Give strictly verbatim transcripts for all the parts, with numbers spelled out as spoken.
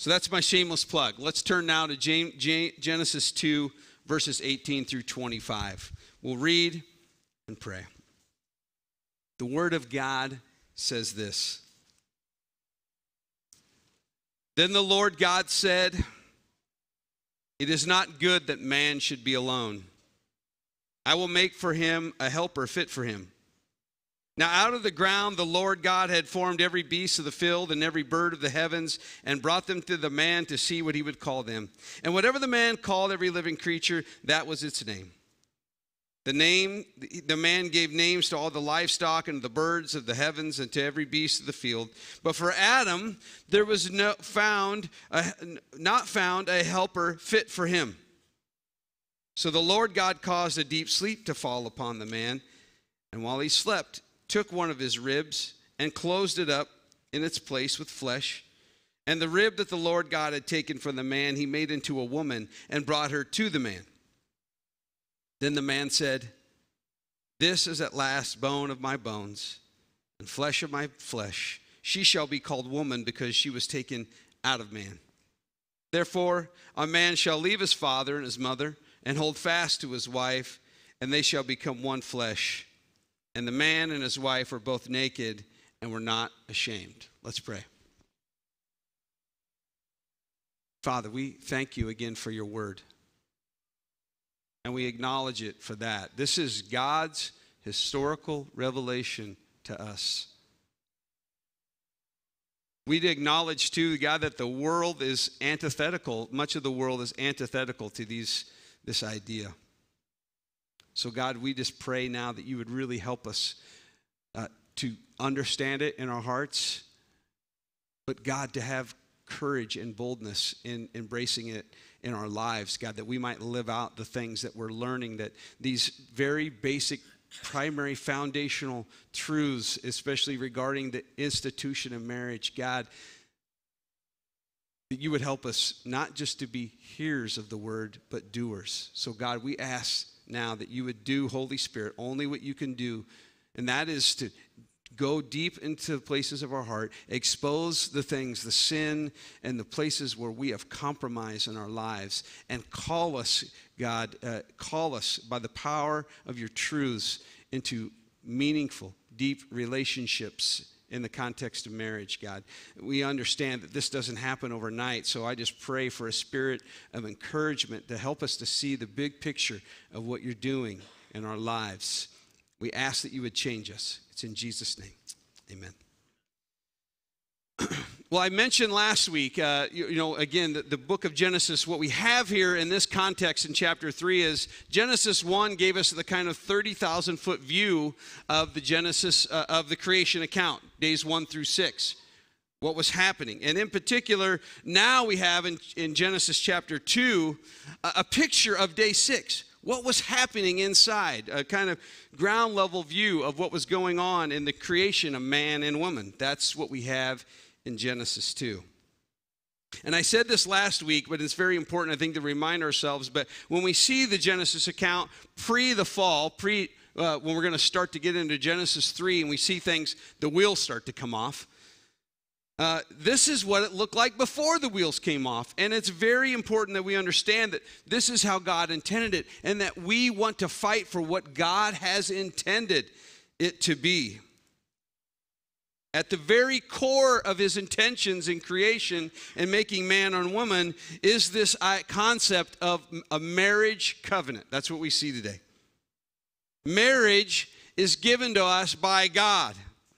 So that's my shameless plug. Let's turn now to Genesis two, verses eighteen through twenty-five. We'll read and pray. The Word of God says this. Then the Lord God said, "It is not good that man should be alone. I will make for him a helper fit for him." Now out of the ground the Lord God had formed every beast of the field and every bird of the heavens and brought them to the man to see what he would call them. And whatever the man called every living creature, that was its name. The name, the man gave names to all the livestock and the birds of the heavens and to every beast of the field. But for Adam, there was no found, a, not found a helper fit for him. So the Lord God caused a deep sleep to fall upon the man, and while he slept, took one of his ribs and closed it up in its place with flesh. And the rib that the Lord God had taken from the man, he made into a woman and brought her to the man. Then the man said, "This is at last bone of my bones and flesh of my flesh. She shall be called woman because she was taken out of man. Therefore, a man shall leave his father and his mother and hold fast to his wife, and they shall become one flesh. And the man and his wife were both naked and were not ashamed." Let's pray. Father, we thank you again for your word. And we acknowledge it for that. This is God's historical revelation to us. We'd acknowledge too, God, that the world is antithetical. Much of the world is antithetical to these, this idea. So God, we just pray now that you would really help us uh, to understand it in our hearts, but God, to have courage and boldness in embracing it in our lives, God, that we might live out the things that we're learning, that these very basic, primary, foundational truths, especially regarding the institution of marriage, God, that you would help us not just to be hearers of the word, but doers. So God, we ask now that you would do, Holy Spirit, only what you can do, and that is to go deep into the places of our heart, expose the things, the sin, and the places where we have compromised in our lives, and call us, God, uh, call us by the power of your truths into meaningful, deep relationships in the context of marriage, God. We understand that this doesn't happen overnight, so I just pray for a spirit of encouragement to help us to see the big picture of what you're doing in our lives. We ask that you would change us. It's in Jesus' name. Amen. Well, I mentioned last week, uh, you, you know, again, the, the book of Genesis, what we have here in this context in chapter three is Genesis one gave us the kind of thirty thousand foot view of the Genesis, uh, of the creation account, days one through six, what was happening. And in particular, now we have in, in Genesis chapter two, a, a picture of day six. What was happening inside, a kind of ground level view of what was going on in the creation of man and woman. That's what we have in Genesis two. And I said this last week, but it's very important, I think, to remind ourselves. But when we see the Genesis account pre the fall, pre uh, when we're going to start to get into Genesis three, and we see things, the wheels start to come off. Uh, this is what it looked like before the wheels came off. And it's very important that we understand that this is how God intended it, and that we want to fight for what God has intended it to be. At the very core of his intentions in creation and making man and woman is this concept of a marriage covenant. That's what we see today. Marriage is given to us by God.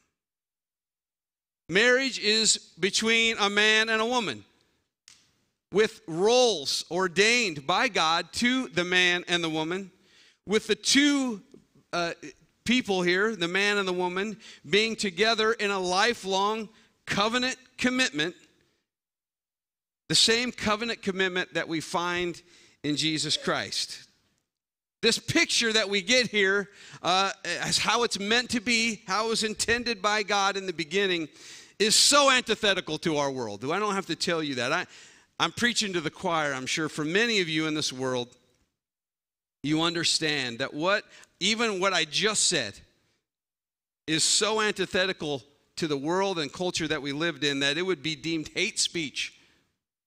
Marriage is between a man and a woman, with roles ordained by God to the man and the woman, with the two uh, people here, the man and the woman, being together in a lifelong covenant commitment, the same covenant commitment that we find in Jesus Christ. This picture that we get here uh, as how it's meant to be, how it was intended by God in the beginning, is so antithetical to our world. I don't have to tell you that. I, I'm preaching to the choir, I'm sure. For many of you in this world, you understand that what, even what I just said, is so antithetical to the world and culture that we lived in that it would be deemed hate speech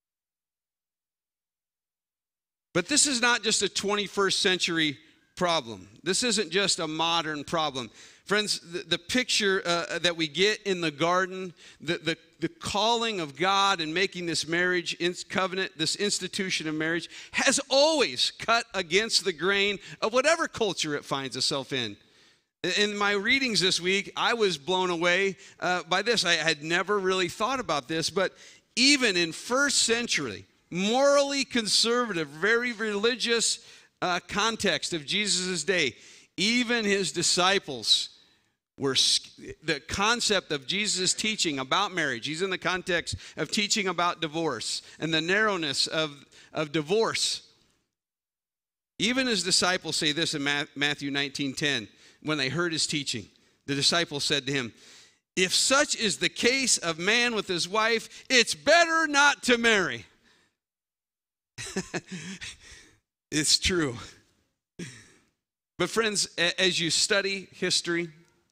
But this is not just a twenty-first century problem. This isn't just a modern problem. Friends, the, the picture uh, that we get in the garden, the, the, the calling of God and making this marriage in covenant, this institution of marriage, has always cut against the grain of whatever culture it finds itself in. In my readings this week, I was blown away uh, by this. I had never really thought about this, but even in first century, morally conservative, very religious uh, context of Jesus' day, even his disciples were, the concept of Jesus' teaching about marriage, he's in the context of teaching about divorce and the narrowness of, of divorce. Even his disciples say this in Matthew nineteen ten, when they heard his teaching. The disciples said to him, "If such is the case of man with his wife, it's better not to marry." It's true. But friends, as you study history,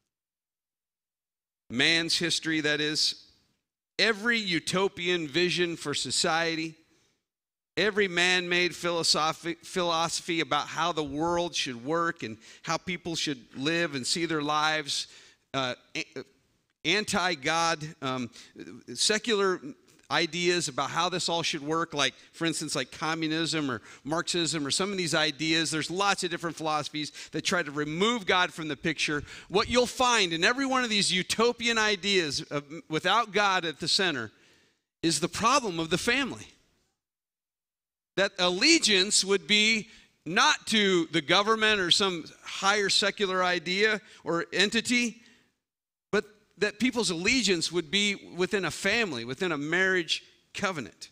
man's history, that is, every utopian vision for society, every man-made philosophy, philosophy about how the world should work and how people should live and see their lives, uh, anti-God, um, secular ideas about how this all should work, like, for instance, like communism or Marxism or some of these ideas. There's lots of different philosophies that try to remove God from the picture. What you'll find in every one of these utopian ideas of, without God at the center is the problem of the family. That allegiance would be not to the government or some higher secular idea or entity, but that people's allegiance would be within a family, within a marriage covenant.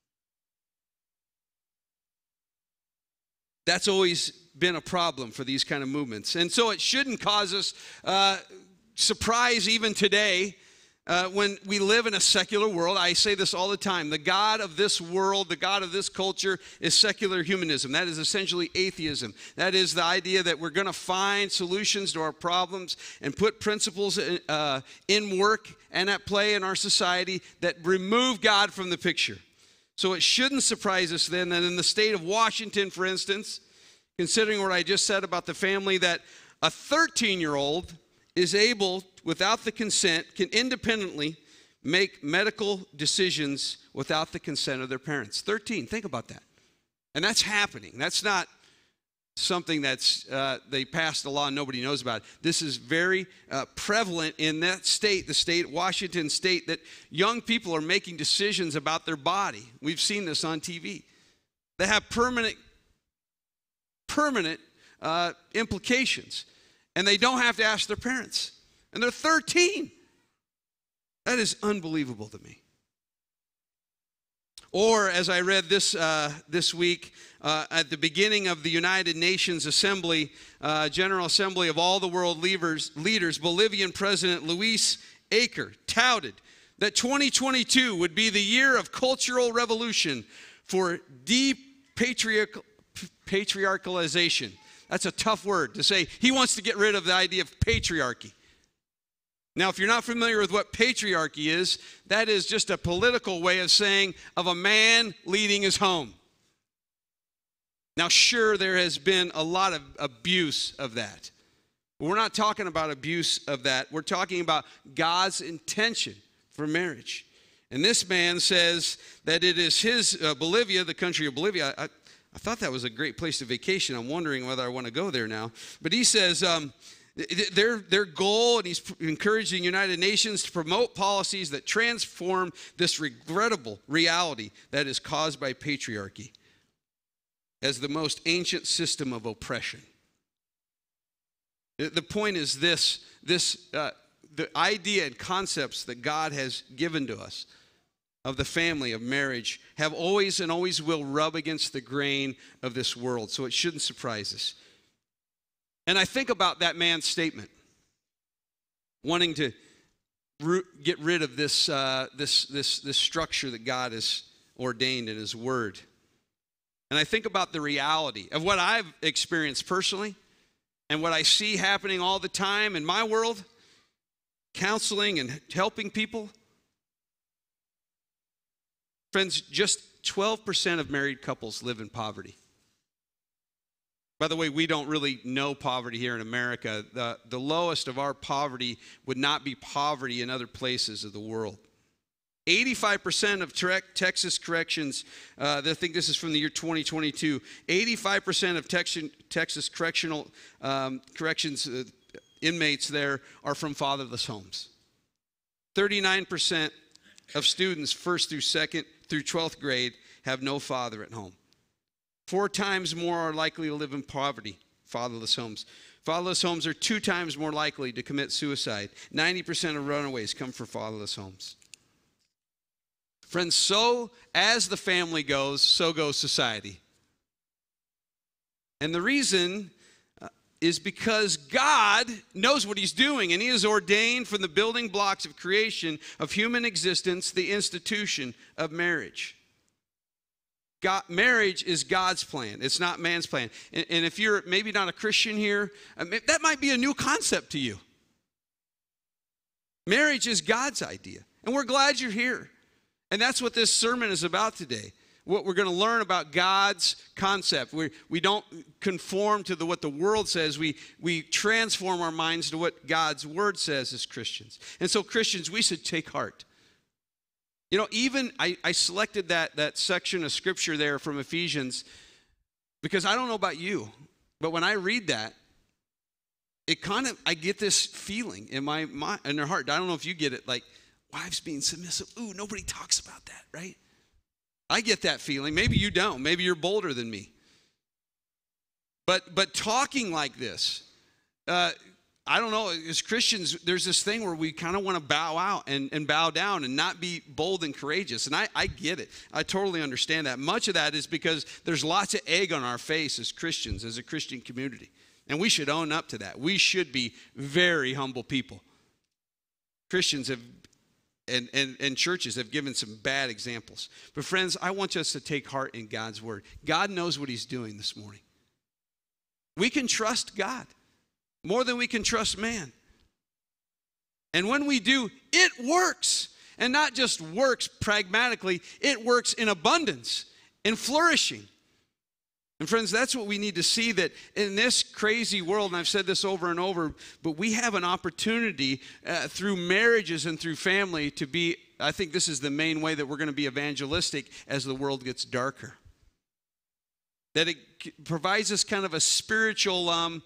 That's always been a problem for these kind of movements. And so it shouldn't cause us uh, surprise even today. Uh, when we live in a secular world, I say this all the time, the God of this world, the God of this culture is secular humanism. That is essentially atheism. That is the idea that we're going to find solutions to our problems and put principles uh, in work and at play in our society that remove God from the picture. So it shouldn't surprise us then that in the state of Washington, for instance, considering what I just said about the family, that a thirteen-year-old is able, without the consent, can independently make medical decisions without the consent of their parents. thirteen, think about that. And that's happening. That's not something that's, uh, they passed a law and nobody knows about it. This is very uh, prevalent in that state, the state, Washington state, that young people are making decisions about their body. We've seen this on T V. They have permanent, permanent uh, implications. And they don't have to ask their parents. And they're thirteen. That is unbelievable to me. Or, as I read this uh, this week, uh, at the beginning of the United Nations Assembly, uh, General Assembly of all the world leaders, leaders, Bolivian President Luis Aker touted that twenty twenty-two would be the year of cultural revolution for de-patriarchal, patriarchalization. That's a tough word to say. He wants to get rid of the idea of patriarchy. Now, if you're not familiar with what patriarchy is, that is just a political way of saying of a man leading his home. Now, sure, there has been a lot of abuse of that. But we're not talking about abuse of that. We're talking about God's intention for marriage. And this man says that it is his, uh, Bolivia, the country of Bolivia. I, I thought that was a great place to vacation. I'm wondering whether I want to go there now. But he says um, their, their goal, and he's encouraging the United Nations to promote policies that transform this regrettable reality that is caused by patriarchy as the most ancient system of oppression. The point is this, this uh, the idea and concepts that God has given to us of the family, of marriage, have always and always will rub against the grain of this world. So it shouldn't surprise us. And I think about that man's statement, wanting to get rid of this, uh, this, this, this structure that God has ordained in his word. And I think about the reality of what I've experienced personally and what I see happening all the time in my world, counseling and helping people. Friends, just twelve percent of married couples live in poverty. By the way, we don't really know poverty here in America. The, the lowest of our poverty would not be poverty in other places of the world. eighty-five percent of Texas corrections, uh, I think this is from the year twenty twenty-two, eighty-five percent of Texas, Texas correctional um, corrections uh, inmates there are from fatherless homes. thirty-nine percent of students first through second through twelfth grade have no father at home. Four times more are likely to live in poverty, fatherless homes. Fatherless homes are two times more likely to commit suicide. ninety percent of runaways come from fatherless homes. Friends, so as the family goes, so goes society. And the reason uh, is because God knows what he's doing, and he has ordained from the building blocks of creation of human existence the institution of marriage. God, marriage is God's plan. It's not man's plan. And, and if you're maybe not a Christian here, uh, that might be a new concept to you. Marriage is God's idea, and we're glad you're here. And that's what this sermon is about today. What we're going to learn about God's concept. We, we don't conform to the, what the world says. We, we transform our minds to what God's word says as Christians. And so Christians, we should take heart. You know, even I, I selected that, that section of scripture there from Ephesians because I don't know about you, but when I read that, it kind of, I get this feeling in my mind, in their heart. I don't know if you get it, like, wives being submissive. Ooh, nobody talks about that, right? I get that feeling. Maybe you don't. Maybe you're bolder than me. But but talking like this, uh, I don't know, as Christians, there's this thing where we kind of want to bow out and, and bow down and not be bold and courageous. And I, I get it. I totally understand that. Much of that is because there's lots of egg on our face as Christians, as a Christian community. And we should own up to that. We should be very humble people. Christians have And, and, and churches have given some bad examples. But friends, I want us to take heart in God's word. God knows what he's doing this morning. We can trust God more than we can trust man. And when we do, it works. And not just works pragmatically, it works in abundance, in flourishing. And friends, that's what we need to see, that in this crazy world, and I've said this over and over, but we have an opportunity uh, through marriages and through family to be, I think this is the main way that we're going to be evangelistic as the world gets darker. That it provides us kind of a spiritual, um,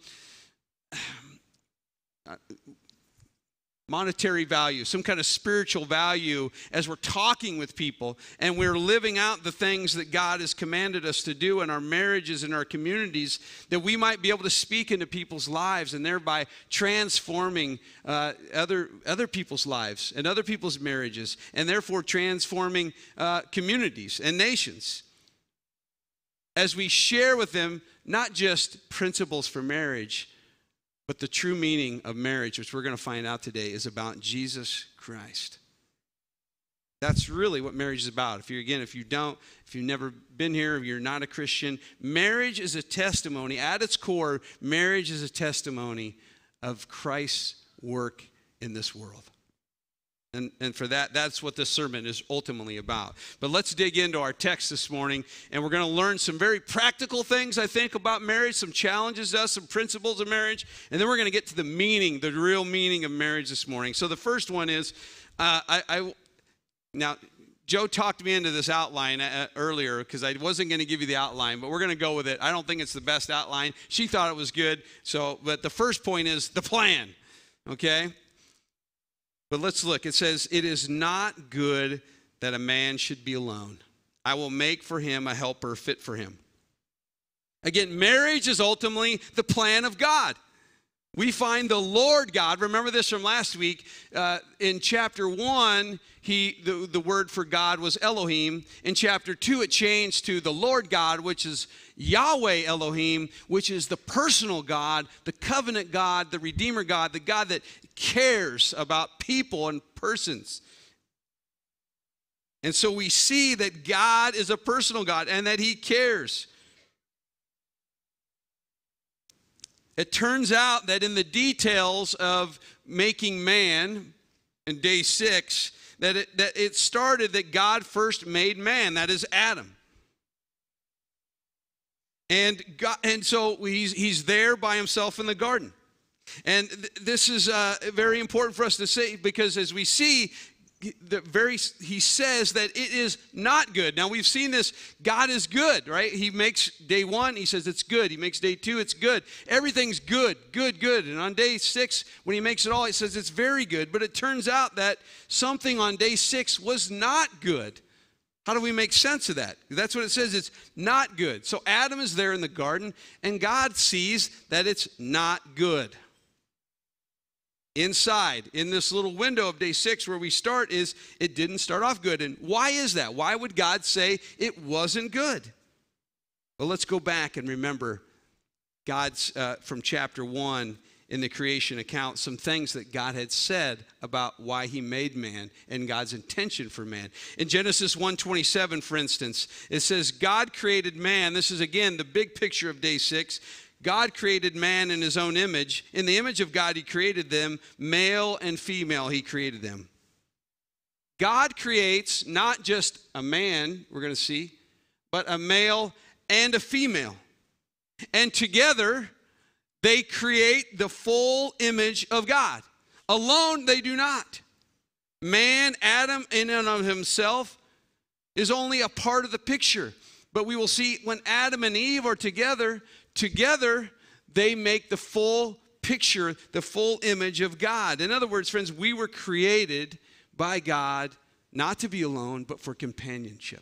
uh, monetary value, some kind of spiritual value as we're talking with people and we're living out the things that God has commanded us to do in our marriages and our communities, that we might be able to speak into people's lives and thereby transforming uh, other, other people's lives and other people's marriages, and therefore transforming uh, communities and nations. As we share with them not just principles for marriage, but the true meaning of marriage, which we're going to find out today, is about Jesus Christ. That's really what marriage is about. If you're, again, if you don't, if you've never been here, if you're not a Christian, marriage is a testimony. At its core, marriage is a testimony of Christ's work in this world. And, and for that, that's what this sermon is ultimately about. But let's dig into our text this morning, and we're going to learn some very practical things, I think, about marriage, some challenges to us, some principles of marriage, and then we're going to get to the meaning, the real meaning of marriage this morning. So the first one is, uh, I, I now, Joe talked me into this outline uh, earlier because I wasn't going to give you the outline, but we're going to go with it. I don't think it's the best outline. She thought it was good. So, but the first point is the plan, okay? But let's look. It says, it is not good that a man should be alone. I will make for him a helper fit for him. Again, marriage is ultimately the plan of God. We find the Lord God, remember this from last week, uh, in chapter one, he, the, the word for God was Elohim. In chapter two, it changed to the Lord God, which is Yahweh Elohim, which is the personal God, the covenant God, the Redeemer God, the God that cares about people and persons. And so we see that God is a personal God and that he cares. It turns out that in the details of making man in day six, that it, that it started that God first made man, that is Adam. And God, and so he's, he's there by himself in the garden. And th- this is uh, very important for us to say, because as we see, the very he says that it is not good. Now we've seen this. God is good, right? He makes day one, he says it's good. He makes day two, it's good. Everything's good, good, good. And on day six, when he makes it all, he says it's very good. But it turns out that something on day six was not good. How do we make sense of that? That's what it says. It's not good. So Adam is there in the garden, and God sees that it's not good. Inside, in this little window of day six where we start, is it didn't start off good. And why is that? Why would God say it wasn't good? Well, let's go back and remember God's, uh, from chapter one in the creation account, some things that God had said about why he made man and God's intention for man. In Genesis one twenty-seven, for instance, it says, God created man. This is, again, the big picture of day six. God created man in his own image. In the image of God, he created them. Male and female, he created them. God creates not just a man, we're going to see, but a male and a female. And together, they create the full image of God. Alone, they do not. Man, Adam, in and of himself, is only a part of the picture. But we will see when Adam and Eve are together, together, they make the full picture, the full image of God. In other words, friends, we were created by God not to be alone, but for companionship.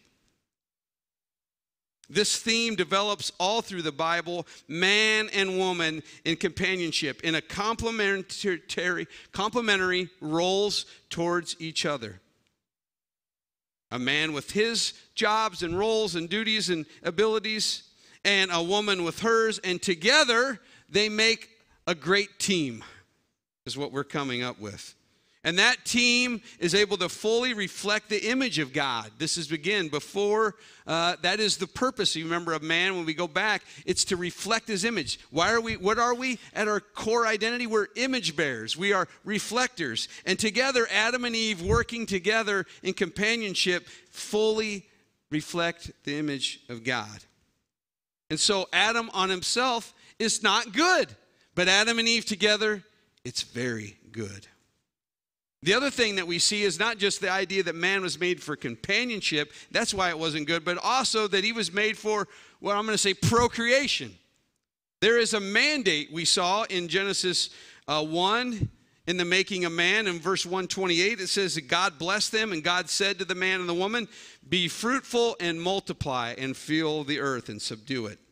This theme develops all through the Bible, man and woman in companionship, in a complementary, complementary roles towards each other. A man with his jobs and roles and duties and abilities, and a woman with hers, and together they make a great team, is what we're coming up with. And that team is able to fully reflect the image of God. This is, again, before, uh, that is the purpose, you remember, of man. When we go back, it's to reflect his image. Why are we, what are we? At our core identity, we're image bearers. We are reflectors. And together, Adam and Eve working together in companionship fully reflect the image of God. And so Adam on himself is not good, but Adam and Eve together, it's very good. The other thing that we see is not just the idea that man was made for companionship, that's why it wasn't good, but also that he was made for, what I'm going to say, procreation. There is a mandate we saw in Genesis uh, one, in the making of man. In verse one twenty-eight, it says that God blessed them, and God said to the man and the woman, be fruitful and multiply and fill the earth and subdue it.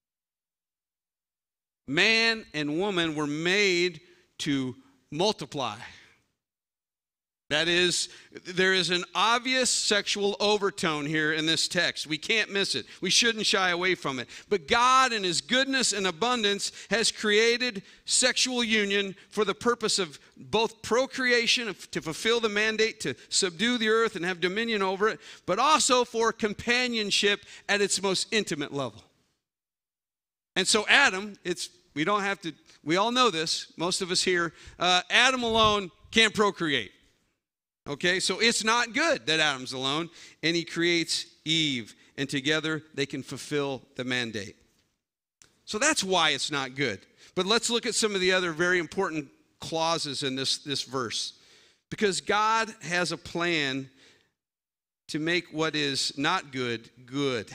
Man and woman were made to multiply. That is, there is an obvious sexual overtone here in this text. We can't miss it. We shouldn't shy away from it. But God, in his goodness and abundance, has created sexual union for the purpose of both procreation, to fulfill the mandate to subdue the earth and have dominion over it, but also for companionship at its most intimate level. And so Adam, it's we don't have to, we all know this, most of us here, uh, Adam alone can't procreate. Okay, so it's not good that Adam's alone, and he creates Eve, and together they can fulfill the mandate. So that's why it's not good. But let's look at some of the other very important clauses in this, this verse. Because God has a plan to make what is not good, good.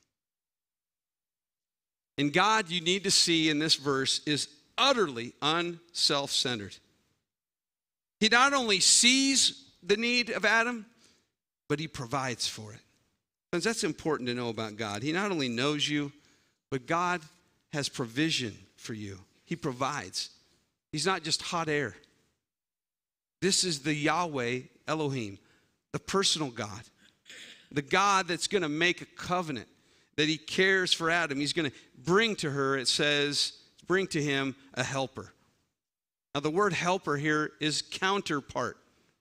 And God, you need to see in this verse, is utterly unself-centered. He not only sees the need of Adam, but he provides for it. Friends, that's important to know about God. He not only knows you, but God has provision for you. He provides. He's not just hot air. This is the Yahweh Elohim, the personal God, the God that's going to make a covenant, that he cares for Adam. He's going to bring to her, it says, bring to him a helper. Now, the word helper here is counterpart.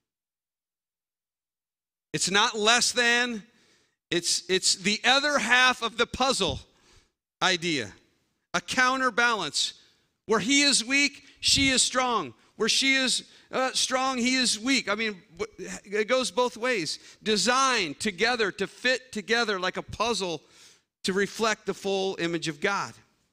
It's not less than, it's, it's the other half of the puzzle idea. A counterbalance. Where he is weak, she is strong. Where she is uh, strong, he is weak. I mean, it goes both ways. Designed together to fit together like a puzzle to reflect the full image of God.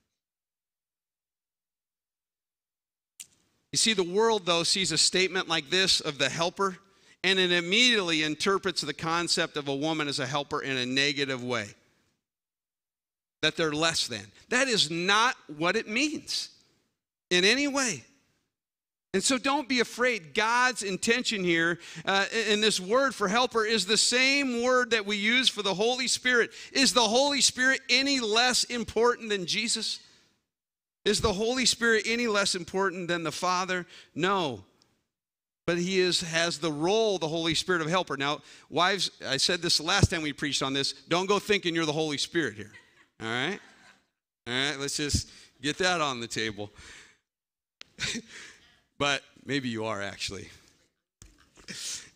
You see, the world, though, sees a statement like this of the helper, and it immediately interprets the concept of a woman as a helper in a negative way, that they're less than. That is not what it means in any way. And so don't be afraid. God's intention here uh, in this word for helper is the same word that we use for the Holy Spirit. Is the Holy Spirit any less important than Jesus? Is the Holy Spirit any less important than the Father? No. But he is has the role, the Holy Spirit, of helper. Now, wives, I said this the last time we preached on this. Don't go thinking you're the Holy Spirit here. All right? All right, let's just get that on the table. But maybe you are, actually. In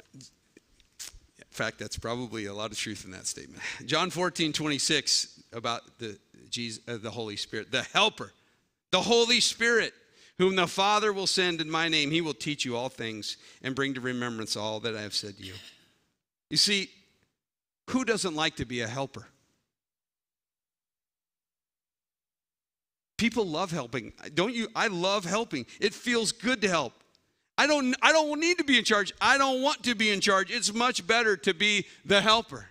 fact, that's probably a lot of truth in that statement. John fourteen twenty-six, about the, Jesus, uh, the Holy Spirit, the helper, the Holy Spirit, whom the Father will send in my name. He will teach you all things and bring to remembrance all that I have said to you. You see, who doesn't like to be a helper? People love helping. Don't you? I love helping. It feels good to help. I don't, I don't need to be in charge. I don't want to be in charge. It's much better to be the helper.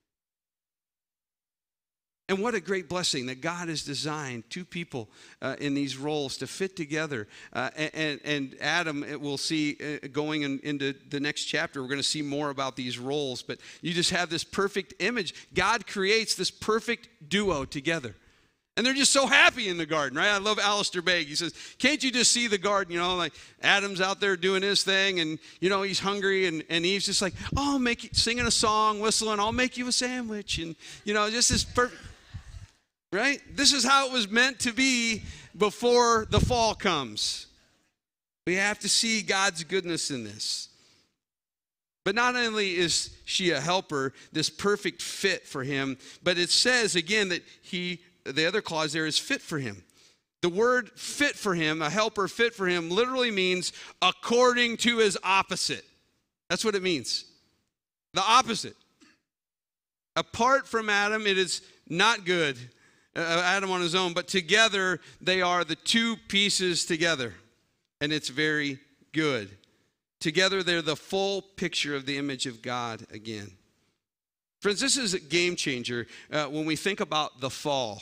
And what a great blessing that God has designed two people uh, in these roles to fit together. Uh, and, and Adam, it we'll see uh, going in, into the next chapter, we're going to see more about these roles. But you just have this perfect image. God creates this perfect duo together. And they're just so happy in the garden, right? I love Alistair Begg. He says, can't you just see the garden? You know, like Adam's out there doing his thing, and, you know, he's hungry, and, and Eve's just like, oh, I'll make you, singing a song, whistling, I'll make you a sandwich. And, you know, just this perfect, right? This is how it was meant to be before the fall comes. We have to see God's goodness in this. But not only is she a helper, this perfect fit for him, but it says, again, that he... the other clause there is fit for him. The word fit for him, a helper fit for him, literally means according to his opposite. That's what it means. The opposite. Apart from Adam, it is not good, uh, Adam on his own, but together they are the two pieces together, and it's very good. Together they're the full picture of the image of God again. Friends, this is a game changer uh, when we think about the fall.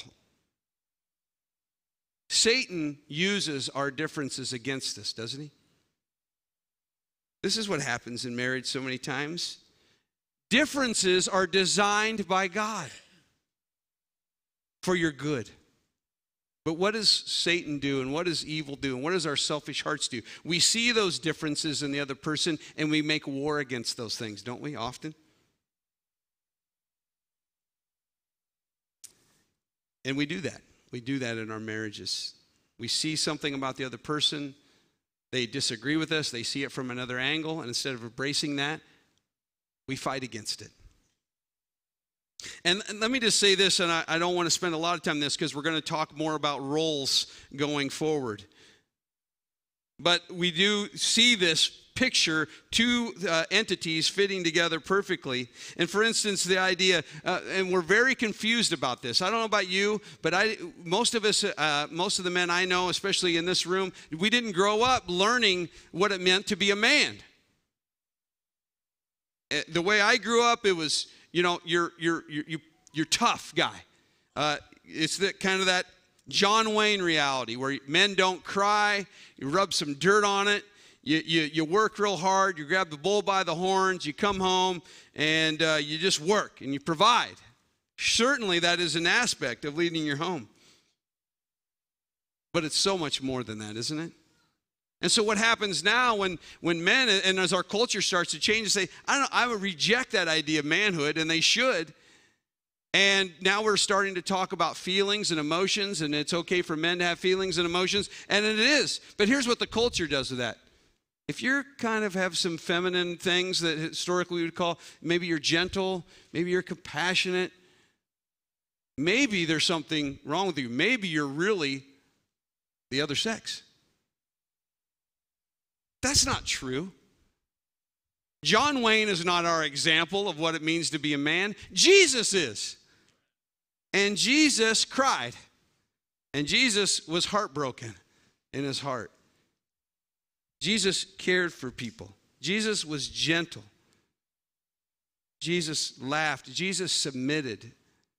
Satan uses our differences against us, doesn't he? This is what happens in marriage so many times. Differences are designed by God for your good. But what does Satan do, and what does evil do, and what does our selfish hearts do? We see those differences in the other person, and we make war against those things, don't we, often? And we do that. We do that in our marriages. We see something about the other person. They disagree with us. They see it from another angle. And instead of embracing that, we fight against it. And, and let me just say this, and I, I don't want to spend a lot of time on this because we're going to talk more about roles going forward. But we do see this picture, two uh, entities fitting together perfectly. And for instance, the idea, uh, and we're very confused about this. I don't know about you, but I, most of us, uh, most of the men I know, especially in this room, we didn't grow up learning what it meant to be a man. The way I grew up, it was, you know, you're you're you're you're tough guy. Uh, it's that kind of that John Wayne reality where men don't cry. You rub some dirt on it. You, you, you work real hard, you grab the bull by the horns, you come home, and uh, you just work, and you provide. Certainly that is an aspect of leading your home. But it's so much more than that, isn't it? And so what happens now when, when men, and as our culture starts to change, and say, I don't I would reject that idea of manhood, and they should. And now we're starting to talk about feelings and emotions, and it's okay for men to have feelings and emotions, and it is. But here's what the culture does with that. If you're kind of have some feminine things that historically we would call, maybe you're gentle, maybe you're compassionate, maybe there's something wrong with you. Maybe you're really the other sex. That's not true. John Wayne is not our example of what it means to be a man. Jesus is. And Jesus cried. And Jesus was heartbroken in his heart. Jesus cared for people. Jesus was gentle. Jesus laughed. Jesus submitted.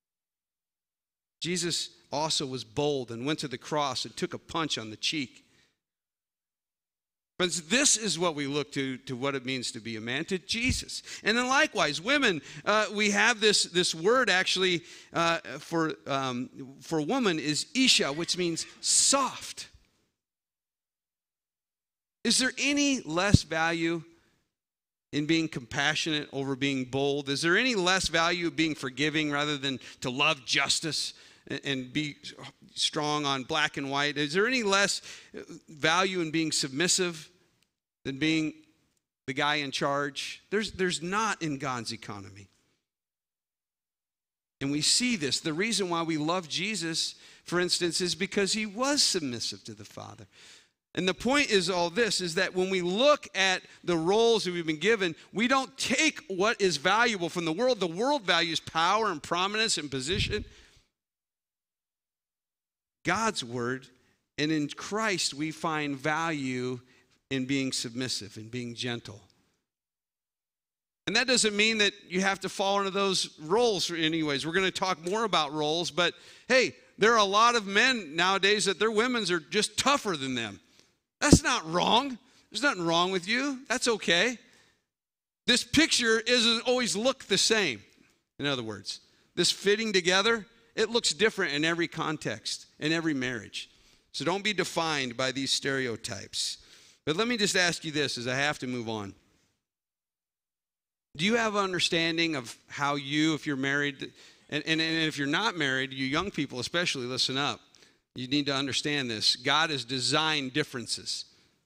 Jesus also was bold and went to the cross and took a punch on the cheek. Friends, this is what we look to, to what it means to be a man, to Jesus. And then likewise, women, uh, we have this, this word actually uh, for, um, for woman is Isha, which means soft. Is there any less value in being compassionate over being bold? Is there any less value being forgiving rather than to love justice and, and be strong on black and white? Is there any less value in being submissive than being the guy in charge? There's, there's not in God's economy. And we see this. The reason why we love Jesus, for instance, is because he was submissive to the Father. And the point is all this, is that when we look at the roles that we've been given, we don't take what is valuable from the world. The world values power and prominence and position. God's word, and in Christ we find value in being submissive and being gentle. And that doesn't mean that you have to fall into those roles anyways. We're going to talk more about roles, but hey, there are a lot of men nowadays that their women's are just tougher than them. That's not wrong. There's nothing wrong with you. That's okay. This picture doesn't always look the same. In other words, this fitting together, it looks different in every context, in every marriage. So don't be defined by these stereotypes. But let me just ask you this as I have to move on. Do you have an understanding of how you, if you're married, and, and, and if you're not married, you young people especially, listen up. You need to understand this. God has designed differences.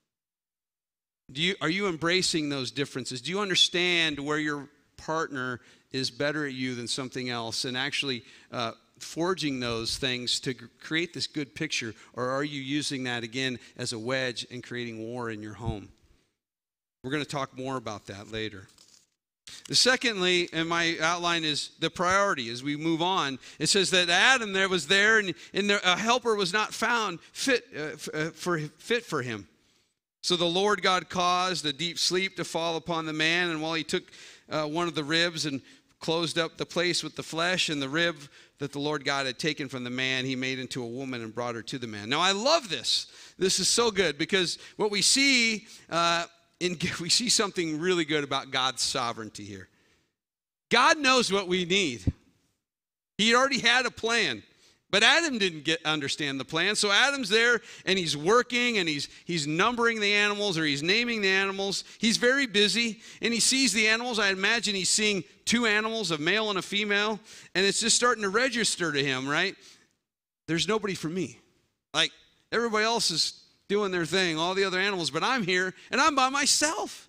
Do you, are you embracing those differences? Do you understand where your partner is better at you than something else and actually uh, forging those things to create this good picture? Or are you using that again as a wedge and creating war in your home? We're going to talk more about that later. The secondly, in my outline, is the priority as we move on. It says that Adam there was there, and, and there, a helper was not found fit, uh, for, fit for him. So the Lord God caused a deep sleep to fall upon the man, and while he took uh, one of the ribs and closed up the place with the flesh, and the rib that the Lord God had taken from the man, he made into a woman and brought her to the man. Now, I love this. This is so good because what we see... Uh, In, we see something really good about God's sovereignty here. God knows what we need. He already had a plan, but Adam didn't get understand the plan. So Adam's there and he's working and he's he's numbering the animals, or he's naming the animals. He's very busy and he sees the animals. I imagine he's seeing two animals, a male and a female, and it's just starting to register to him, right? There's nobody for me. Like everybody else is doing their thing, all the other animals, but I'm here and I'm by myself.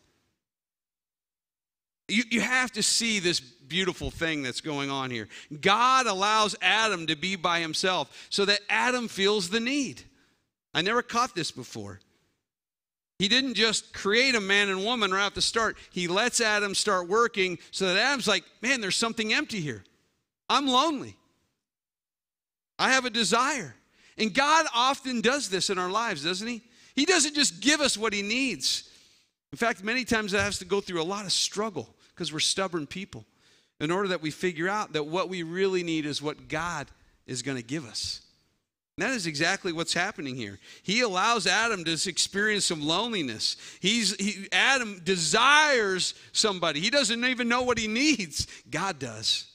You, you have to see this beautiful thing that's going on here. God allows Adam to be by himself so that Adam feels the need. I never caught this before. He didn't just create a man and woman right at the start. He lets Adam start working so that Adam's like, man, there's something empty here. I'm lonely. I have a desire. And God often does this in our lives, doesn't he? He doesn't just give us what he needs. In fact, many times that has to go through a lot of struggle because we're stubborn people in order that we figure out that what we really need is what God is going to give us. And that is exactly what's happening here. He allows Adam to experience some loneliness. He's, he, Adam desires somebody. He doesn't even know what he needs. God does.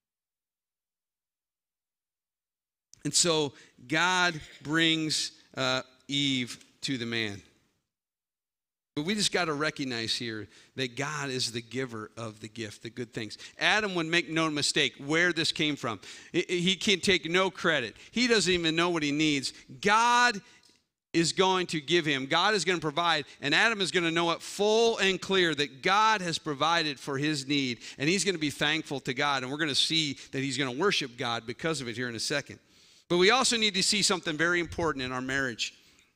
And so God brings uh, Eve to the man. But we just got to recognize here that God is the giver of the gift, the good things. Adam would make no mistake where this came from. He can take no credit. He doesn't even know what he needs. God is going to give him. God is going to provide. And Adam is going to know it full and clear that God has provided for his need. And he's going to be thankful to God. And we're going to see that he's going to worship God because of it here in a second. But we also need to see something very important in our marriage.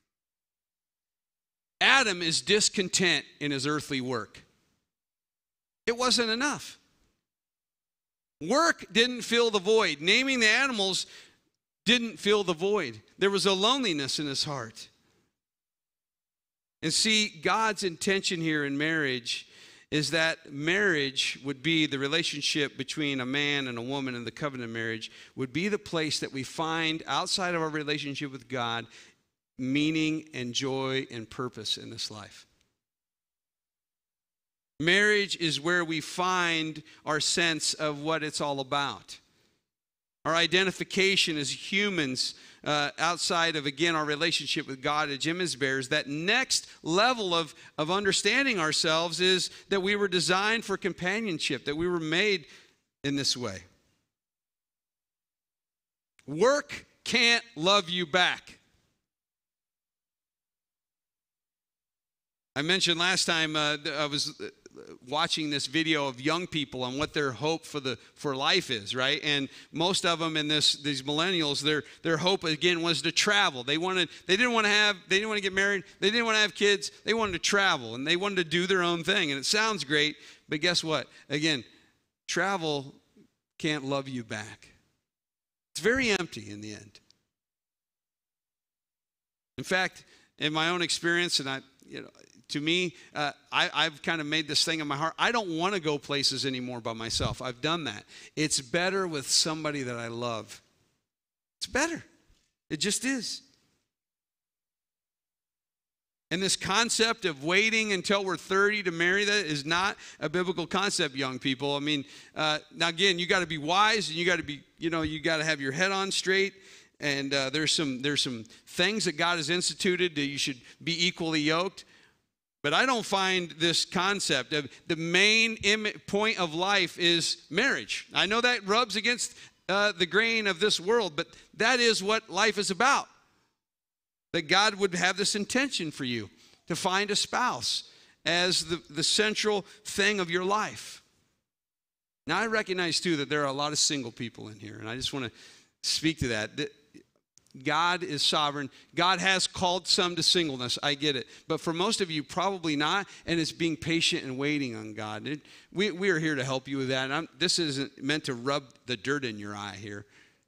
Adam is discontent in his earthly work. It wasn't enough. Work didn't fill the void. Naming the animals didn't fill the void. There was a loneliness in his heart. And see, God's intention here in marriage is that marriage would be the relationship between a man and a woman, and the covenant marriage would be the place that we find outside of our relationship with God meaning and joy and purpose in this life. Marriage is where we find our sense of what it's all about. Our identification as humans uh, outside of, again, our relationship with God as image bearers. That next level of, of understanding ourselves is that we were designed for companionship, that we were made in this way. Work can't love you back. I mentioned last time uh, I was watching this video of young people and what their hope for the for life is, right? And most of them in this these millennials, their their hope again was to travel. They wanted they didn't want to have they didn't want to get married. They didn't want to have kids. They wanted to travel, and they wanted to do their own thing. And it sounds great, but guess what? Again, travel can't love you back. It's very empty in the end. In fact, in my own experience, and I, you know, to me, uh, I, I've kind of made this thing in my heart. I don't want to go places anymore by myself. I've done that. It's better with somebody that I love. It's better. It just is. And this concept of waiting until we're thirty to marry, that is not a biblical concept, young people. I mean, uh, now again, you got to be wise, and you got to be, you know, you got to have your head on straight. And uh, there's some there's some things that God has instituted that you should be equally yoked. But I don't find this concept of the main point of life is marriage. I know that rubs against uh, the grain of this world, but that is what life is about. That God would have this intention for you to find a spouse as the, the central thing of your life. Now, I recognize, too, that there are a lot of single people in here, and I just want to speak to that. God is sovereign. God has called some to singleness. I get it. But for most of you, probably not, and it's being patient and waiting on God. It, we, we are here to help you with that. And I'm, this isn't meant to rub the dirt in your eye here,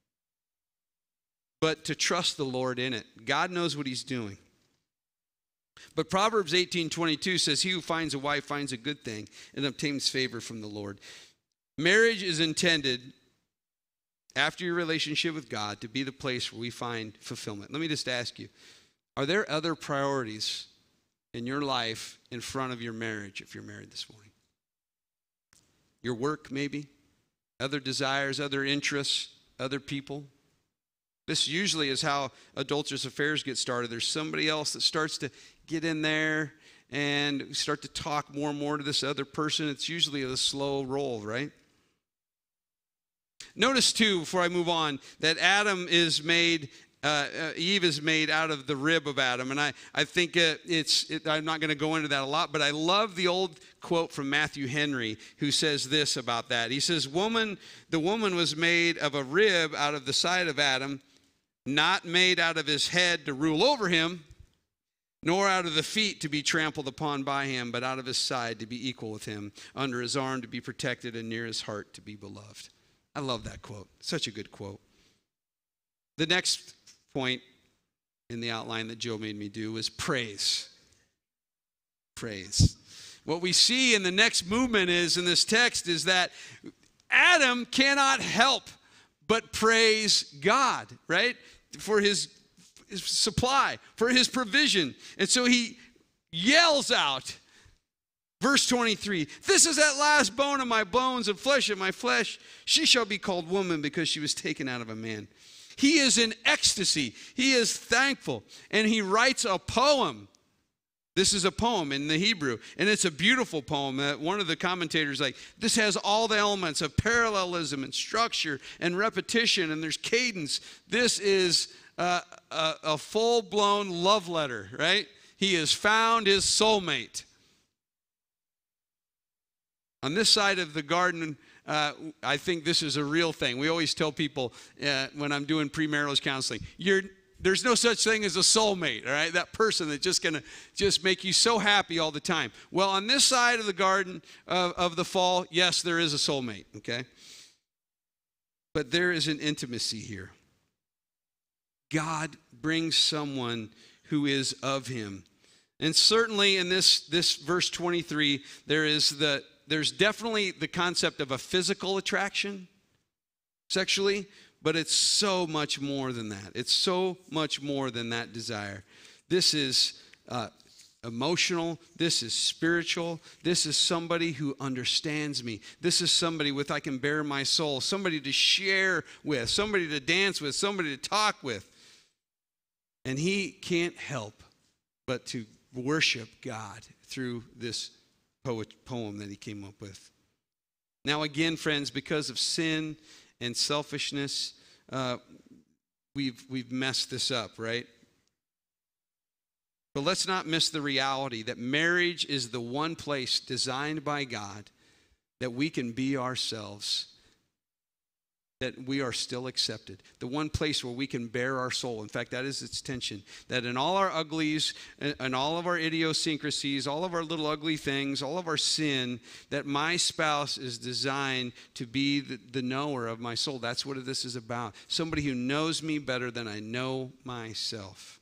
but to trust the Lord in it. God knows what he's doing. But Proverbs eighteen twenty-two says, he who finds a wife finds a good thing and obtains favor from the Lord. Marriage is intended, after your relationship with God, to be the place where we find fulfillment. Let me just ask you, are there other priorities in your life in front of your marriage if you're married this morning? Your work, maybe? Other desires, other interests, other people? This usually is how adulterous affairs get started. There's somebody else that starts to get in there and start to talk more and more to this other person. It's usually a slow roll, right? Notice, too, before I move on, that Adam is made, uh, uh, Eve is made out of the rib of Adam. And I, I think uh, it's, it, I'm not going to go into that a lot, but I love the old quote from Matthew Henry, who says this about that. He says, "Woman, the woman was made of a rib out of the side of Adam, not made out of his head to rule over him, nor out of the feet to be trampled upon by him, but out of his side to be equal with him, under his arm to be protected, and near his heart to be beloved." I love that quote. Such a good quote. The next point in the outline that Joe made me do was praise. Praise. What we see in the next movement is, in this text, is that Adam cannot help but praise God, right? For his, his supply, for his provision. And so he yells out, verse twenty-three, "This is that last bone of my bones and flesh of my flesh. She shall be called woman because she was taken out of a man." He is in ecstasy. He is thankful. And he writes a poem. This is a poem in the Hebrew. And it's a beautiful poem. Uh, one of the commentators like, this has all the elements of parallelism and structure and repetition. And there's cadence. This is uh, a, a full-blown love letter, right? He has found his soulmate. On this side of the garden, uh, I think this is a real thing. We always tell people uh, when I'm doing premarital counseling, you're, there's no such thing as a soulmate, all right? That person that's just going to just make you so happy all the time. Well, on this side of the garden of, of the fall, yes, there is a soulmate, okay? But there is an intimacy here. God brings someone who is of him. And certainly in this, this verse twenty-three, there is the, there's definitely the concept of a physical attraction sexually, but it's so much more than that. It's so much more than that desire. This is uh, emotional. This is spiritual. This is somebody who understands me. This is somebody with I can bare my soul, somebody to share with, somebody to dance with, somebody to talk with. And he can't help but to worship God through this poet, poem that he came up with. Now again, friends, because of sin and selfishness, uh, we've, we've messed this up, right? But let's not miss the reality that marriage is the one place designed by God that we can be ourselves, that we are still accepted. The one place where we can bear our soul. In fact, that is its tension. That in all our uglies, and all of our idiosyncrasies, all of our little ugly things, all of our sin, that my spouse is designed to be the, the knower of my soul. That's what this is about. Somebody who knows me better than I know myself.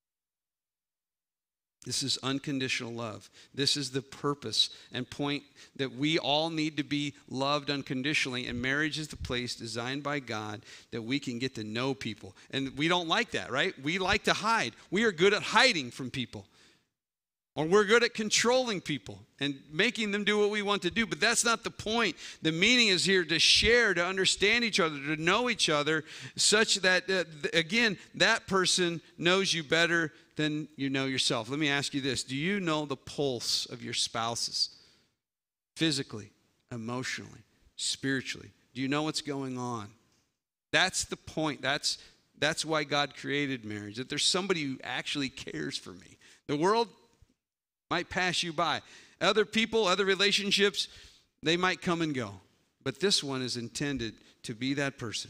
This is unconditional love. This is the purpose and point that we all need to be loved unconditionally. And marriage is the place designed by God that we can get to know people. And we don't like that, right? We like to hide. We are good at hiding from people. Or we're good at controlling people and making them do what we want to do. But that's not the point. The meaning is here to share, to understand each other, to know each other, such that, uh, again, that person knows you better than you know yourself. Let me ask you this. Do you know the pulse of your spouses? Physically, emotionally, spiritually. Do you know what's going on? That's the point. That's, that's why God created marriage. That there's somebody who actually cares for me. The world might pass you by. Other people, other relationships, they might come and go. But this one is intended to be that person.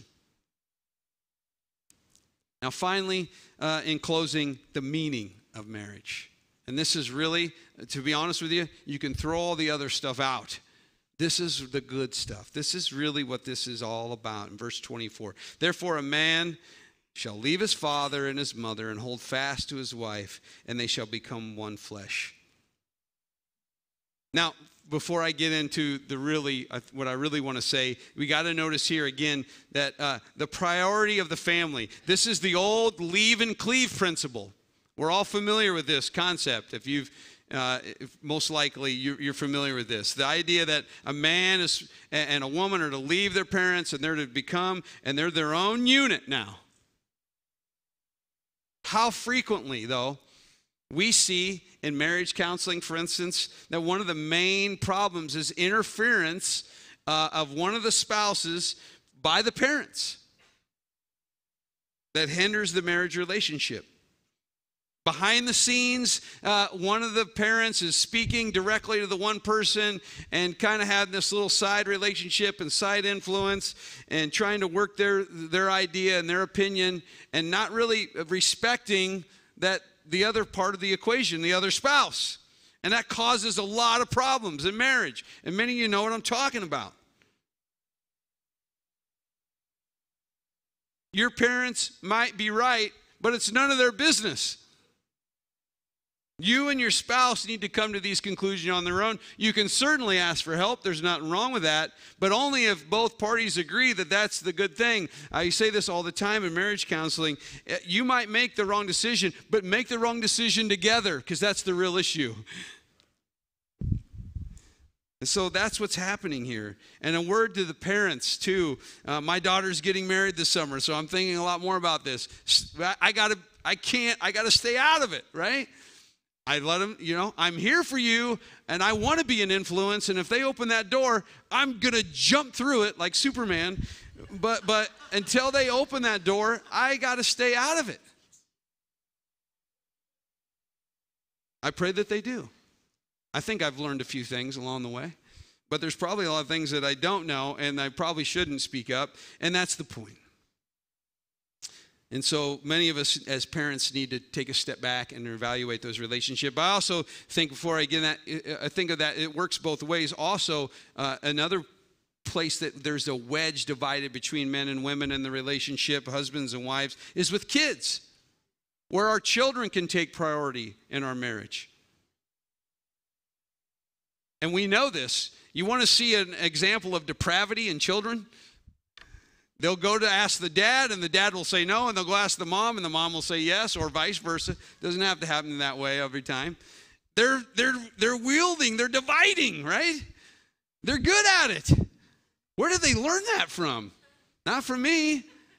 Now, finally, uh, in closing, the meaning of marriage. And this is really, to be honest with you, you can throw all the other stuff out. This is the good stuff. This is really what this is all about in verse twenty-four. Therefore, a man shall leave his father and his mother and hold fast to his wife, and they shall become one flesh. Now, before I get into the really, uh, what I really want to say, we got to notice here again that uh, the priority of the family. This is the old leave and cleave principle. We're all familiar with this concept. If you've, uh, if most likely you're, you're familiar with this. The idea that a man is and a woman are to leave their parents and they're to become, and they're their own unit now. How frequently, though, we see in marriage counseling, for instance, that one of the main problems is interference uh, of one of the spouses by the parents that hinders the marriage relationship. Behind the scenes, uh, one of the parents is speaking directly to the one person and kind of having this little side relationship and side influence and trying to work their, their idea and their opinion and not really respecting that the other part of the equation, the other spouse. And that causes a lot of problems in marriage. And many of you know what I'm talking about. Your parents might be right, but it's none of their business. You and your spouse need to come to these conclusions on their own. You can certainly ask for help. There's nothing wrong with that. But only if both parties agree that that's the good thing. I say this all the time in marriage counseling. You might make the wrong decision, but make the wrong decision together, because that's the real issue. And so that's what's happening here. And a word to the parents, too. Uh, my daughter's getting married this summer, so I'm thinking a lot more about this. I gotta, I can't, I got to stay out of it, right? I let them, you know, I'm here for you, and I want to be an influence, and if they open that door, I'm going to jump through it like Superman, but but until they open that door, I got to stay out of it. I pray that they do. I think I've learned a few things along the way, but there's probably a lot of things that I don't know, and I probably shouldn't speak up, and that's the point. And so many of us as parents need to take a step back and evaluate those relationships. But I also think before I get that, I think of that, it works both ways. Also, uh, another place that there's a wedge divided between men and women in the relationship, husbands and wives, is with kids, where our children can take priority in our marriage. And we know this. You want to see an example of depravity in children? They'll go to ask the dad, and the dad will say no, and they'll go ask the mom, and the mom will say yes, or vice versa. Doesn't have to happen that way every time. They're, they're, they're wielding, they're dividing, right? They're good at it. Where did they learn that from? Not from me.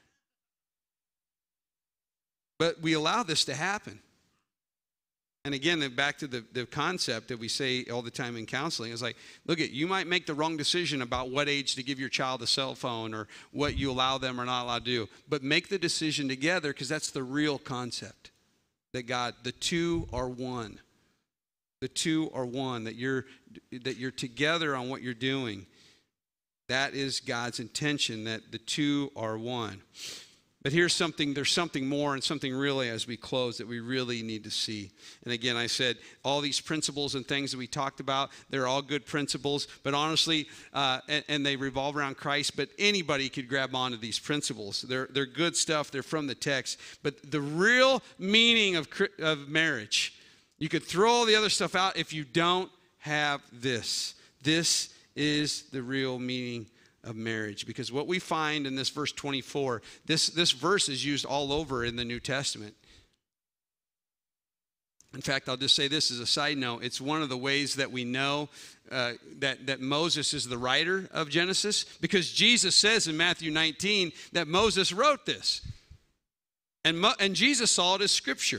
But we allow this to happen. And again, back to the, the concept that we say all the time in counseling, is like, look, at you might make the wrong decision about what age to give your child a cell phone or what you allow them or not allowed to do. But make the decision together, because that's the real concept. That God, the two are one. The two are one, that you're, that you're together on what you're doing. That is God's intention, that the two are one. But here's something, there's something more and something really as we close that we really need to see. And again, I said all these principles and things that we talked about, they're all good principles, but honestly, uh, and, and they revolve around Christ, but anybody could grab onto these principles. They're, they're good stuff, they're from the text. But the real meaning of, of marriage, you could throw all the other stuff out if you don't have this. This is the real meaning of marriage, because what we find in this verse twenty-four, this, this verse is used all over in the New Testament. In fact, I'll just say this as a side note. It's one of the ways that we know uh, that, that Moses is the writer of Genesis, because Jesus says in Matthew nineteen that Moses wrote this. And, Mo- and Jesus saw it as Scripture.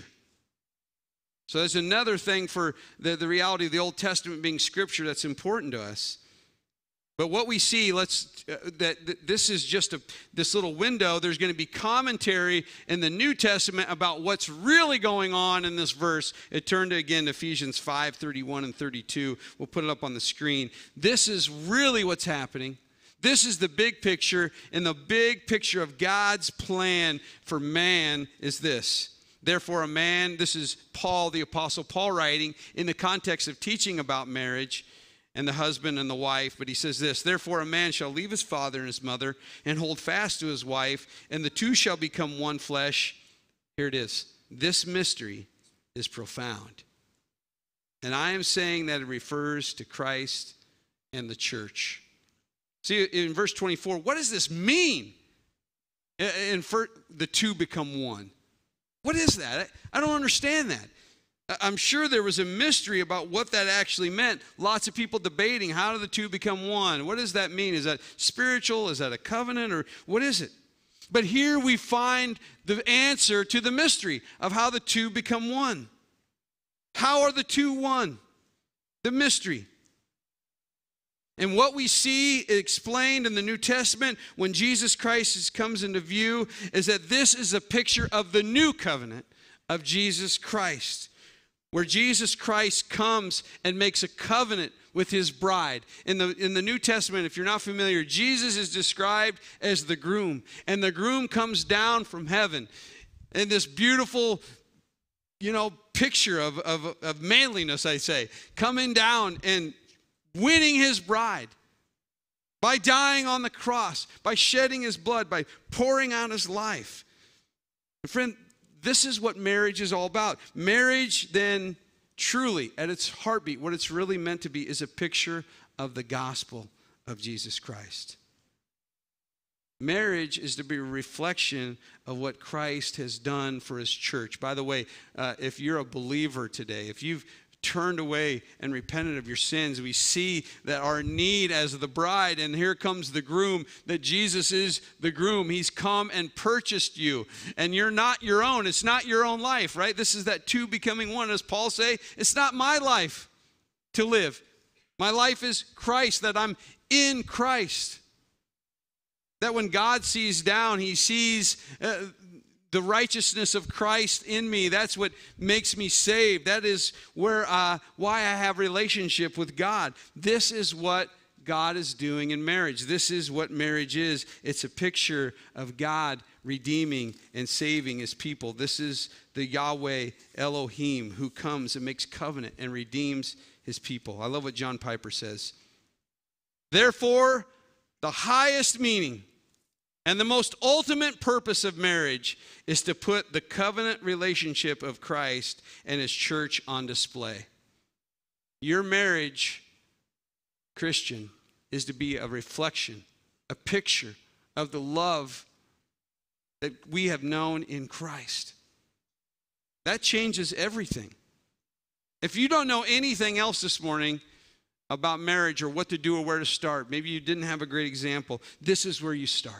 So there's another thing for the, the reality of the Old Testament being Scripture that's important to us. But what we see, let's uh, that, that this is just a this little window. There's going to be commentary in the New Testament about what's really going on in this verse. It turned to, again, to Ephesians five, thirty-one and thirty-two. We'll put it up on the screen. This is really what's happening. This is the big picture, and the big picture of God's plan for man is this. Therefore, a man, this is Paul, the Apostle Paul writing in the context of teaching about marriage and the husband and the wife, but he says this, therefore a man shall leave his father and his mother and hold fast to his wife, and the two shall become one flesh. Here it is. This mystery is profound. And I am saying that it refers to Christ and the church. See, in verse twenty-four, what does this mean? And for the two become one. What is that? I don't understand that. I'm sure there was a mystery about what that actually meant. Lots of people debating, how do the two become one? What does that mean? Is that spiritual? Is that a covenant? Or what is it? But here we find the answer to the mystery of how the two become one. How are the two one? The mystery. And what we see explained in the New Testament when Jesus Christ comes into view is that this is a picture of the new covenant of Jesus Christ, where Jesus Christ comes and makes a covenant with his bride. In the, in the New Testament, if you're not familiar, Jesus is described as the groom. And the groom comes down from heaven in this beautiful, you know, picture of, of, of manliness, I say, coming down and winning his bride by dying on the cross, by shedding his blood, by pouring out his life. And friend, this is what marriage is all about. Marriage, then, truly, at its heartbeat, what it's really meant to be is a picture of the gospel of Jesus Christ. Marriage is to be a reflection of what Christ has done for his church. By the way, uh, if you're a believer today, if you've turned away and repented of your sins, we see that our need as the bride, and here comes the groom, that Jesus is the groom. He's come and purchased you, and you're not your own. It's not your own life, right? This is that two becoming one. As Paul say, it's not my life to live. My life is Christ, that I'm in Christ. That when God sees down, he sees uh, the righteousness of Christ in me. That's what makes me saved. That is where uh, why I have relationship with God. This is what God is doing in marriage. This is what marriage is. It's a picture of God redeeming and saving his people. This is the Yahweh Elohim who comes and makes covenant and redeems his people. I love what John Piper says. Therefore, The highest meaning and the most ultimate purpose of marriage is to put the covenant relationship of Christ and his church on display. Your marriage, Christian, is to be a reflection, a picture of the love that we have known in Christ. That changes everything. If you don't know anything else this morning about marriage or what to do or where to start, maybe you didn't have a great example, this is where you start.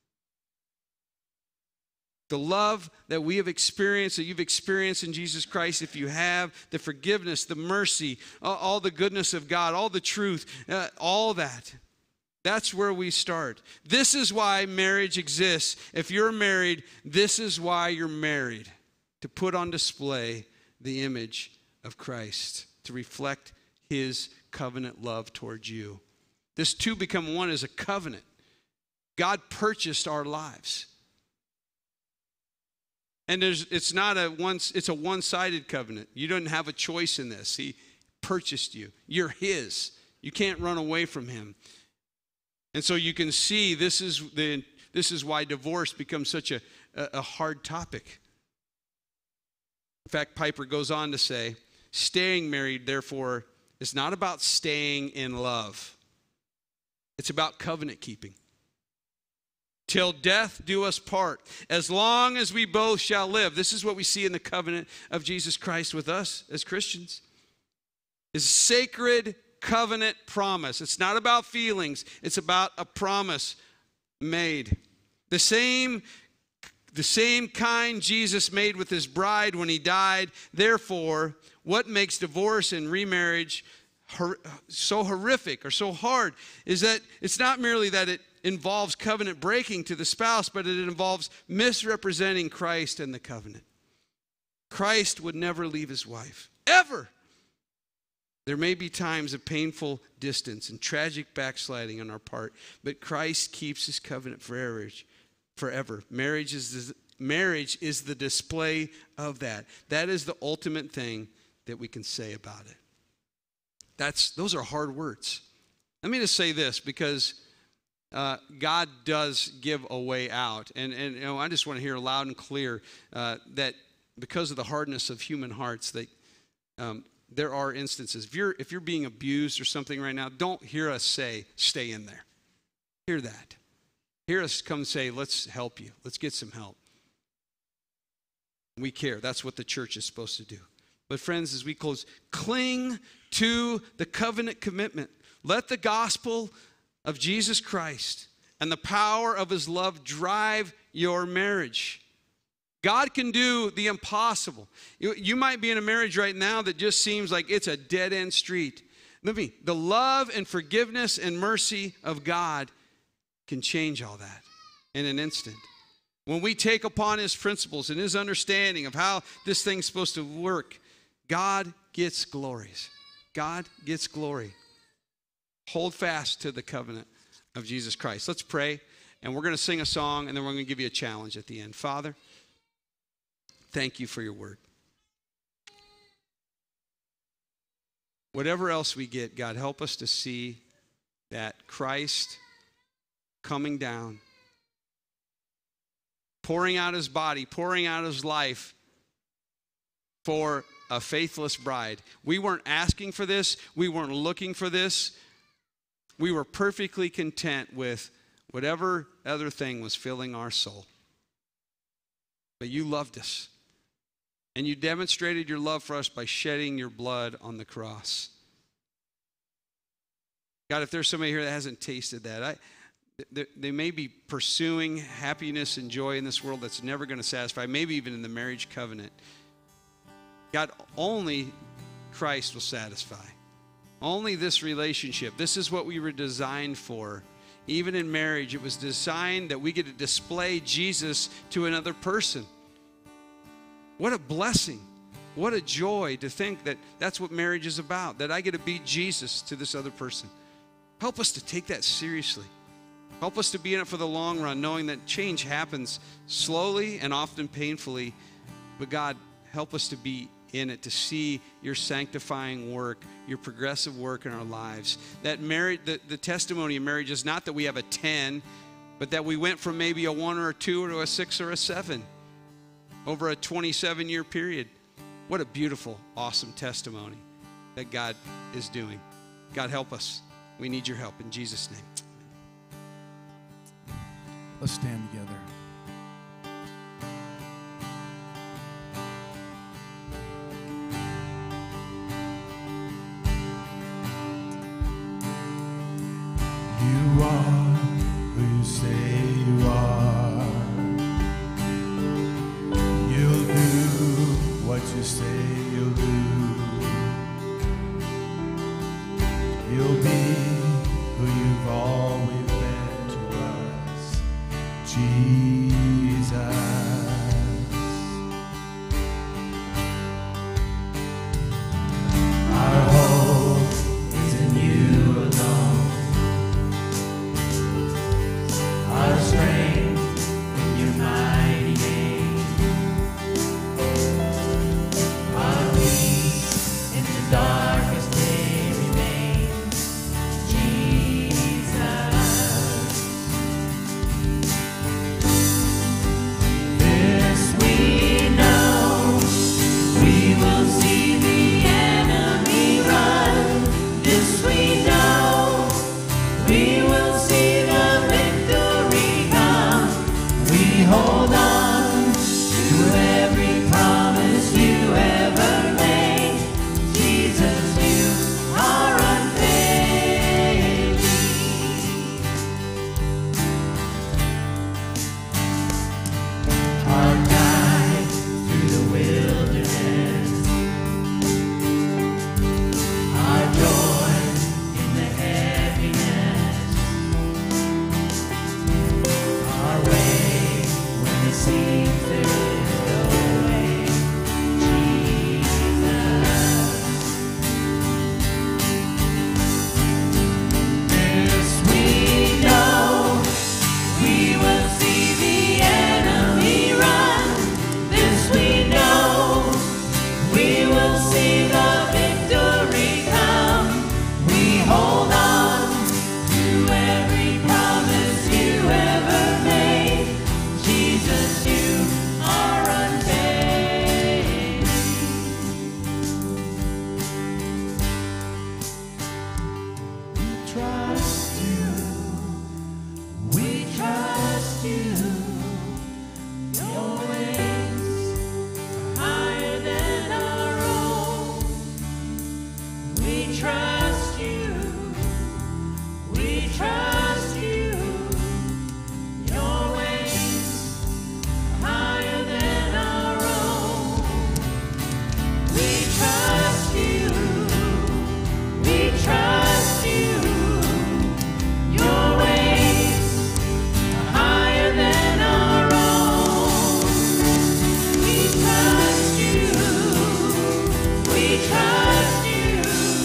The love that we have experienced, that you've experienced in Jesus Christ, if you have, the forgiveness, the mercy, all the goodness of God, all the truth, uh, all that. That's where we start. This is why marriage exists. If you're married, this is why you're married. To put on display the image of Christ, to reflect his covenant love towards you. This two become one is a covenant. God purchased our lives. And there's, it's not a one, it's a one-sided covenant. You don't have a choice in this. He purchased you. You're his. You can't run away from him. And so you can see this is the this is why divorce becomes such a, a, a hard topic. In fact, Piper goes on to say, staying married, therefore, is not about staying in love. It's about covenant keeping. Till death do us part, as long as we both shall live. This is what we see in the covenant of Jesus Christ with us as Christians. Is sacred covenant promise. It's not about feelings. It's about a promise made. The same, the same kind Jesus made with his bride when he died. Therefore, what makes divorce and remarriage hor- so horrific or so hard is that it's not merely that it involves covenant breaking to the spouse, but it involves misrepresenting Christ and the covenant. Christ would never leave his wife, ever. There may be times of painful distance and tragic backsliding on our part, but Christ keeps his covenant forever. forever. Marriage is the, marriage is the display of that. That is the ultimate thing that we can say about it. That's, those are hard words. Let me just say this, because uh, God does give a way out. And, and you know, I just want to hear loud and clear uh, that because of the hardness of human hearts, that um, there are instances. If you're, if you're being abused or something right now, don't hear us say, stay in there. Hear that. Hear us come say, let's help you. Let's get some help. We care. That's what the church is supposed to do. But friends, as we close, cling to the covenant commitment. Let the gospel of Jesus Christ and the power of his love drive your marriage. God can do the impossible. You, you might be in a marriage right now that just seems like it's a dead-end street. Let me, the love and forgiveness and mercy of God can change all that in an instant. When we take upon his principles and his understanding of how this thing's supposed to work, God gets glories. God gets glory. Hold fast to the covenant of Jesus Christ. Let's pray, and we're going to sing a song, and then we're going to give you a challenge at the end. Father, thank you for your word. Whatever else we get, God, help us to see that Christ coming down, pouring out his body, pouring out his life for a faithless bride. We weren't asking for this. We weren't looking for this. We were perfectly content with whatever other thing was filling our soul. But you loved us. And you demonstrated your love for us by shedding your blood on the cross. God, if there's somebody here that hasn't tasted that, I, they, they may be pursuing happiness and joy in this world that's never going to satisfy, maybe even in the marriage covenant. God, only Christ will satisfy. Only this relationship. This is what we were designed for. Even in marriage, it was designed that we get to display Jesus to another person. What a blessing. What a joy to think that that's what marriage is about, that I get to be Jesus to this other person. Help us to take that seriously. Help us to be in it for the long run, knowing that change happens slowly and often painfully. But God, help us to be in it to see your sanctifying work, your progressive work in our lives. That marriage, the, the testimony of marriage is not that we have a ten, but that we went from maybe a one or a two to a six or a seven over a twenty-seven year period. What a beautiful, awesome testimony that God is doing. God, help us. We need your help in Jesus' name. Let's stand together. You are who you say you are. You'll do what you say you'll do. You'll be who you've always been to us, Jesus. Our hope is in you alone. Our strength in your mighty name. Our peace in the darkest day remains, Jesus. This we know, we will see the enemy run. This we know, we will see the victory come. We hold on to every promise you ever made. Jesus, you are unfailing. Our guide through the wilderness, our joy in the heaviness, our way when it seems there is no way, Jesus. This we know, we will see the enemy run. This we know, we will see the victory come. We hold on to every promise you ever made. Jesus, you are unfailing. We trust you. We trust you. Your ways are higher than our own. We trust you. We trust you. Your ways are higher than our own. We trust you. We trust you. Your ways are higher than our own. We trust you. We trust you.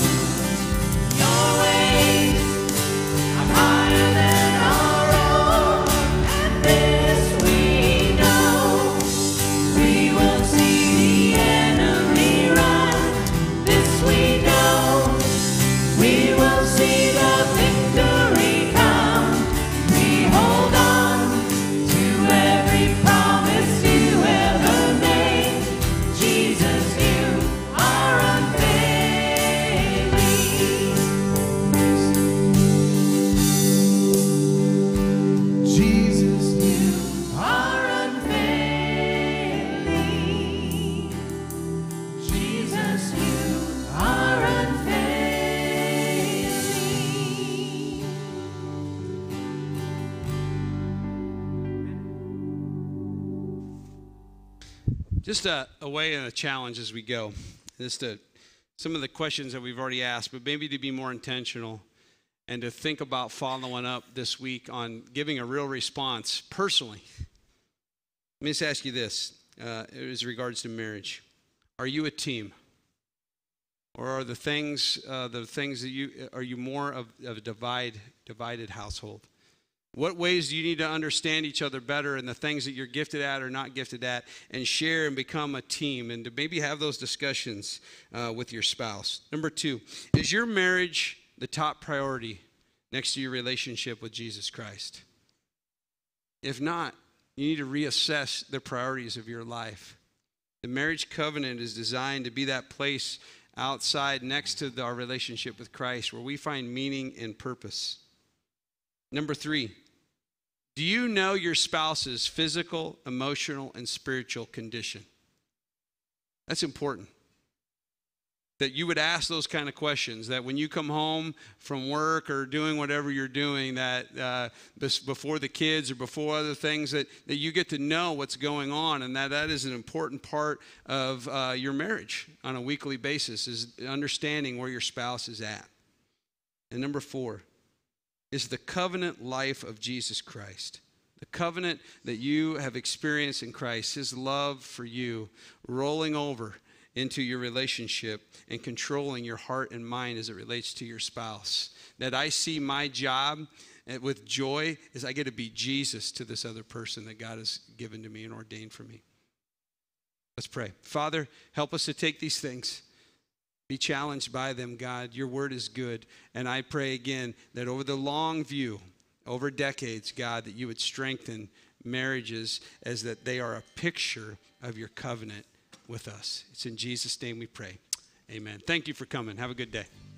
Your ways are higher than our own. And this we know, we will see the enemy run. This we know, we will see the victory come. We hold on to every promise you ever made. Jesus, you are unfailing. Jesus, you are unfailing. Jesus, you are unfailing. Just a, a way and a challenge as we go. Just to, some of the questions that we've already asked, but maybe to be more intentional and to think about following up this week on giving a real response personally. Let me just ask you this, uh, as regards to marriage. Are you a team? Or are the things, uh, the things that you, are you more of, of a divide, divided household? What ways do you need to understand each other better and the things that you're gifted at or not gifted at, and share and become a team, and to maybe have those discussions uh, with your spouse. Number two, is your marriage the top priority next to your relationship with Jesus Christ? If not, you need to reassess the priorities of your life. The marriage covenant is designed to be that place outside next to the, our relationship with Christ where we find meaning and purpose. Number three, do you know your spouse's physical, emotional, and spiritual condition? That's important. That you would ask those kind of questions, that when you come home from work or doing whatever you're doing, that uh, before the kids or before other things, that, that you get to know what's going on, and that that is an important part of uh, your marriage on a weekly basis, is understanding where your spouse is at. And number four is the covenant life of Jesus Christ. The covenant that you have experienced in Christ, his love for you, rolling over into your relationship and controlling your heart and mind as it relates to your spouse. That I see my job with joy is I get to be Jesus to this other person that God has given to me and ordained for me. Let's pray. Father, help us to take these things, be challenged by them, God. Your word is good. And I pray again that over the long view, over decades, God, that you would strengthen marriages as that they are a picture of your covenant with us. It's in Jesus' name we pray. Amen. Thank you for coming. Have a good day.